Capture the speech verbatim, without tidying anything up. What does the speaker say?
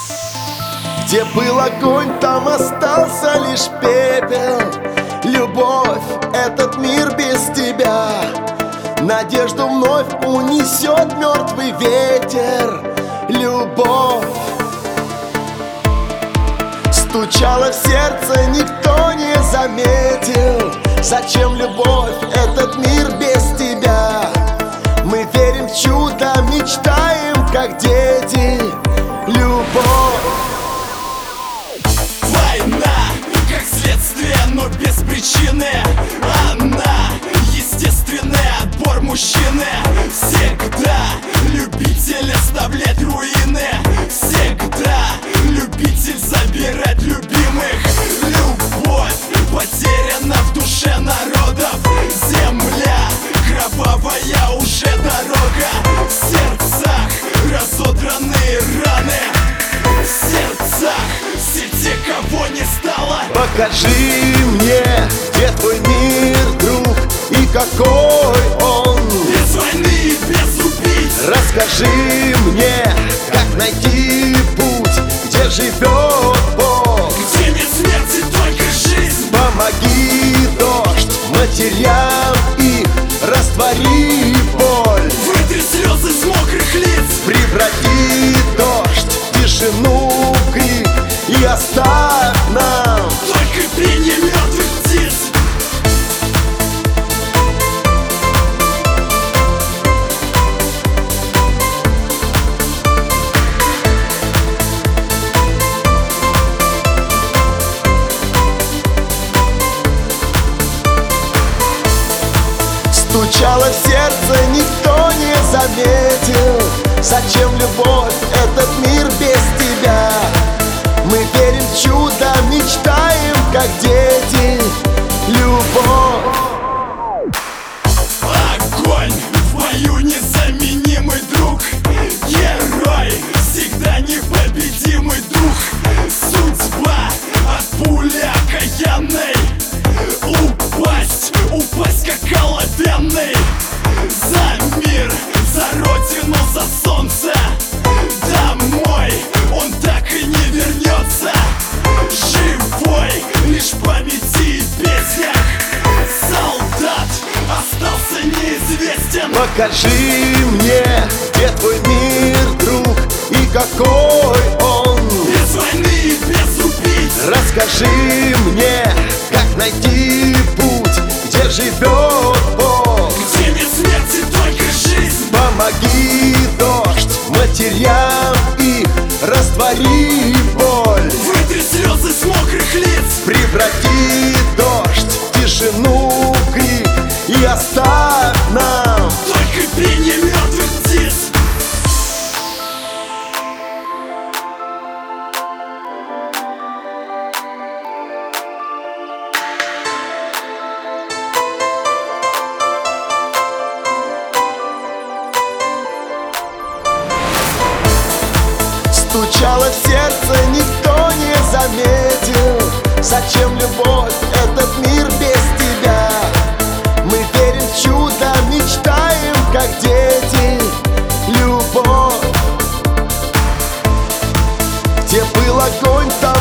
Где был огонь, там остался лишь пепел. Любовь, этот мир без тебя. Надежду вновь унесет мертвый ветер. Любовь стучала в сердце, никто не заметил. Зачем любовь, этот мир без тебя? Мы верим в чудо, мечтаем, как дети. Любовь. Война, как следствие, но без причины. Она естественный отбор мужчины. Всегда любитель оставлять руины. Всегда любитель забирать любимых. Любовь потеряна в душе народов. Земля кровавая уже дорога. В сердцах разодранные раны. В сердцах все те, кого не стало. Покажи мне, где твой мир, друг, и какой он. Без войны и без убийц. Расскажи мне, как найти путь, где живет Бог. Где нет смерти, только жизнь. Помоги, дождь, матерям их, раствори боль. Вытри слезы с мокрых лиц. Преврати дождь в тишину, в крик, и оставь нам только пение мертвых птиц. Стучало в сердце, никто не заметил. Зачем любовь, этот мир без тебя? Мы верим в чудо, мечтаем, как дети. Любовь. Огонь в бою незаменимый друг. Герой всегда непобедимый дух. Судьба от пули окаянной. Упасть, упасть как оловянный. За мир, за родину, за солнце. Домой он так и не вернется. Живой лишь в памяти и песнях. Солдат остался неизвестен. Покажи мне, где твой мир, друг, и какой он. Без войны и без убийц. Расскажи мне, как найти путь, где живет Бог. Где нет смерти, только жизнь. Помоги, дождь, матерям их, раствори боль. Вытри слезы с мокрых лиц. Преврати дождь в тишину, в крик, и оставь нам только пение мертвых птиц. Стучало в сердце, никто не заметил. Зачем любовь, этот мир без тебя? Мы верим в чудо, мечтаем, как дети. Любовь. Где был огонь, там